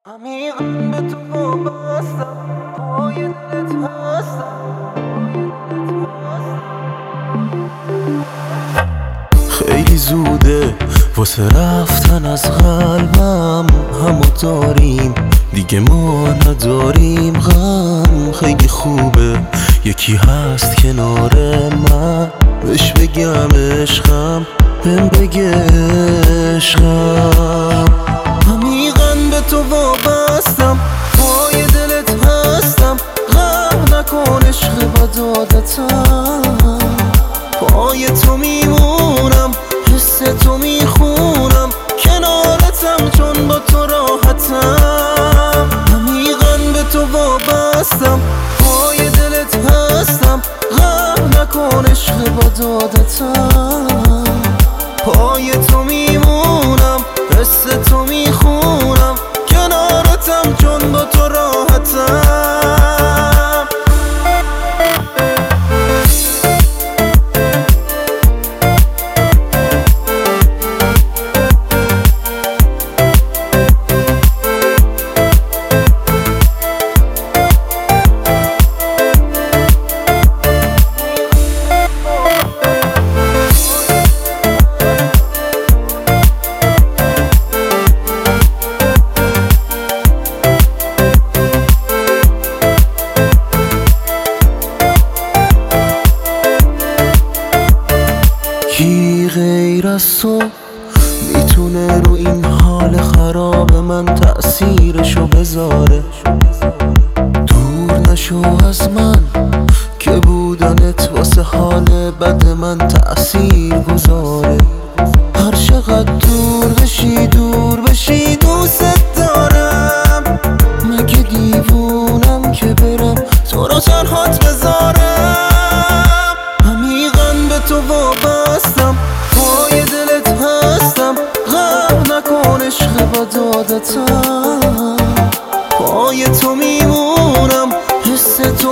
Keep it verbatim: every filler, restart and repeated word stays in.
عمیقا به تو وابستم، پای دلت هستم. خیلی زوده واسه رفتن از قلبم، همو داریم دیگه ما نداریم غم. خیلی خوبه یکی هست کنار من، بهش بگم عشقم، بهم بگه عشقم. عمیقا به تو وابستم، پای دلت هستم. غم نکن عشق بد عادتم، پای تو میمونم، حس تو میخونم، کنارتم چون با تو راحتم. عمیقا به تو وابستم، پای دلت هستم. غم نکن عشق بد عادتم، پای تو میمونم، حس تو میخونم، کنارتم چون با تو راحتم. کی غیر از تو میتونه رو این حال خراب من تأثیرشو بذاره؟ دور نشو از من که بودنت واسه حال بد من تأثیر گذاره. هر چقدر دور بشی دور بشی دوست دارم. مگه دیوونم که برم تو رو تنهات بذارم؟ عمیقا به تو وابستم، پای دلت هستم. غم نکن عشق بد عادتم، پای تو میمونم، حس تو